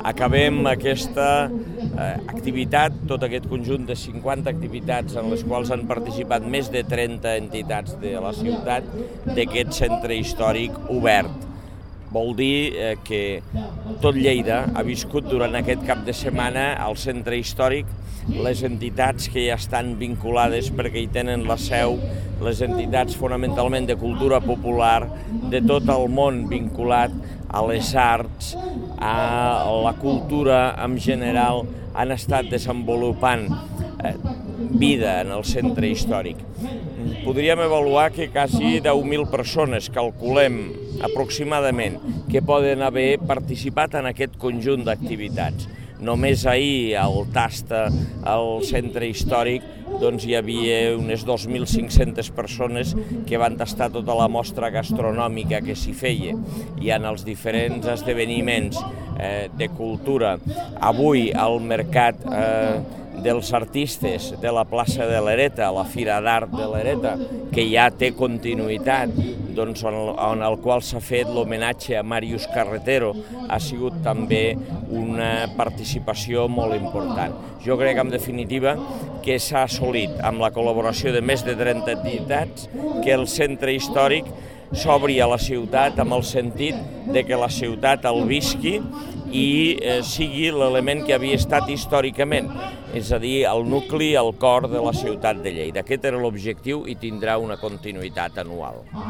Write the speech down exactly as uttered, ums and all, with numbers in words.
acabem aquesta eh, activitat, tot aquest conjunt de cinquanta activitats en les quals han participat més de trenta entitats de la ciutat d'aquest centre històric obert. Vol dir eh, que tot Lleida ha viscut durant aquest cap de setmana al centre històric les entitats que ja estan vinculades perquè hi tenen la seu, les entitats fonamentalment de cultura popular, de tot el món vinculat a les arts, a la cultura en general, han estat desenvolupant eh, vida en el centre històric. Podríem avaluar que quasi deu mil persones, calculem aproximadament, que poden haver participat en aquest conjunt d'activitats. Només ahir al Tasta, al centre històric, doncs hi havia unes dos mil cinc-centes persones que van tastar tota la mostra gastronòmica que s'hi feia. I en els diferents esdeveniments eh, de cultura, avui al mercat eh, dels artistes de la plaça de l'Hereta, la Fira d'Art de l'Hereta, que ja té continuïtat, doncs, en el qual s'ha fet l'homenatge a Màrius Carretero, ha sigut també una participació molt important. Jo crec, en definitiva, que s'ha assolit amb la col·laboració de més de trenta entitats que el centre històric s'obri a la ciutat amb el sentit de que la ciutat el visqui i eh, sigui l'element que havia estat històricament, és a dir, el nucli, el cor de la ciutat de Lleida. Aquest era l'objectiu i tindrà una continuïtat anual.